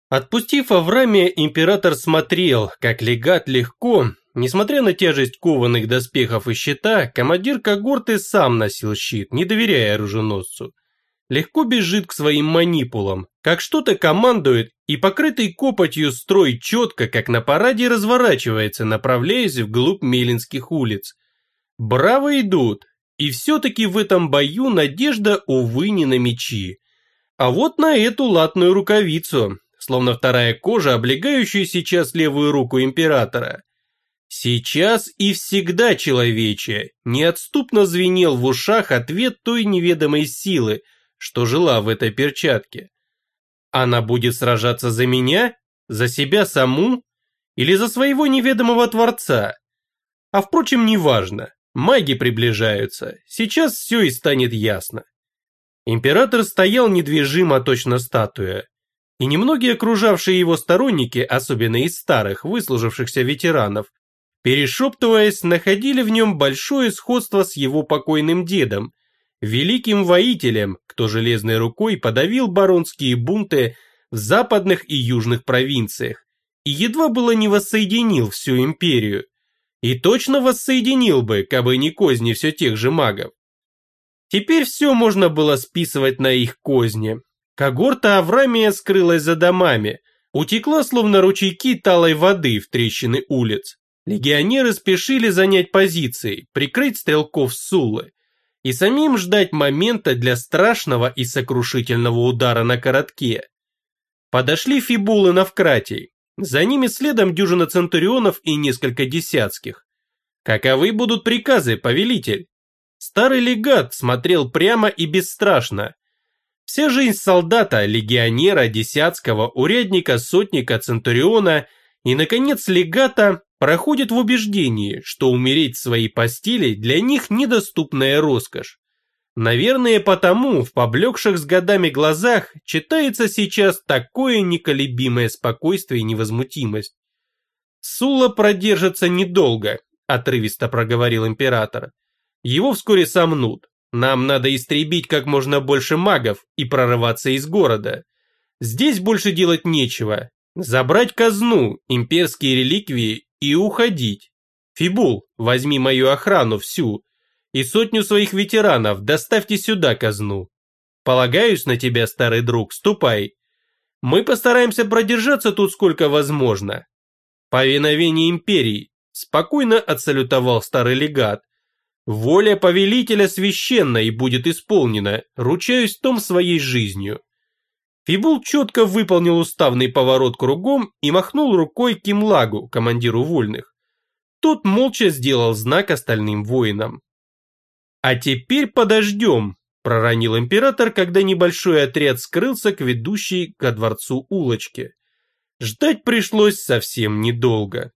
Отпустив Аврамия, император смотрел, как легат легко, несмотря на тяжесть кованых доспехов и щита, командир когорты сам носил щит, не доверяя оруженосцу. Легко бежит к своим манипулам, как что-то командует, и покрытый копотью строй четко, как на параде, разворачивается, направляясь вглубь Мелинских улиц. Браво идут, и все-таки в этом бою надежда, увы, не на мечи. А вот на эту латную рукавицу, словно вторая кожа, облегающая сейчас левую руку императора. Сейчас и всегда, человече, неотступно звенел в ушах ответ той неведомой силы, что жила в этой перчатке. Она будет сражаться за меня, за себя саму или за своего неведомого Творца? А впрочем, неважно, маги приближаются, сейчас все и станет ясно. Император стоял недвижимо, точно статуя, и немногие окружавшие его сторонники, особенно из старых, выслужившихся ветеранов, перешептываясь, находили в нем большое сходство с его покойным дедом, великим воителем, кто железной рукой подавил баронские бунты в западных и южных провинциях и едва было не воссоединил всю империю. И точно воссоединил бы, кабы не козни все тех же магов. Теперь все можно было списывать на их козни. Когорта Аврамия скрылась за домами, утекла словно ручейки талой воды в трещины улиц. Легионеры спешили занять позиции, прикрыть стрелков Суллы и самим ждать момента для страшного и сокрушительного удара на коротке. Подошли Фибул и Навкратий, за ними следом дюжина центурионов и несколько десятских. Каковы будут приказы, повелитель? Старый легат смотрел прямо и бесстрашно. Вся жизнь солдата, легионера, десятского, урядника, сотника, центуриона и, наконец, легата проходит в убеждении, что умереть в своей постели для них недоступная роскошь. Наверное, потому в поблекших с годами глазах читается сейчас такое неколебимое спокойствие и невозмутимость. «Сулла продержится недолго», – отрывисто проговорил император. «Его вскоре сомнут. Нам надо истребить как можно больше магов и прорываться из города. Здесь больше делать нечего. Забрать казну, имперские реликвии и уходить. Фибул, возьми мою охрану всю и сотню своих ветеранов, доставьте сюда казну. Полагаюсь на тебя, старый друг, ступай. Мы постараемся продержаться тут сколько возможно. Повиновение империи», – спокойно отсалютовал старый легат. «Воля повелителя священна и будет исполнена, ручаюсь в том своей жизнью». Фибул четко выполнил уставный поворот кругом и махнул рукой Кимлагу, командиру вольных. Тот молча сделал знак остальным воинам. «А теперь подождем», – проронил император, когда небольшой отряд скрылся к ведущей ко дворцу улочке. Ждать пришлось совсем недолго.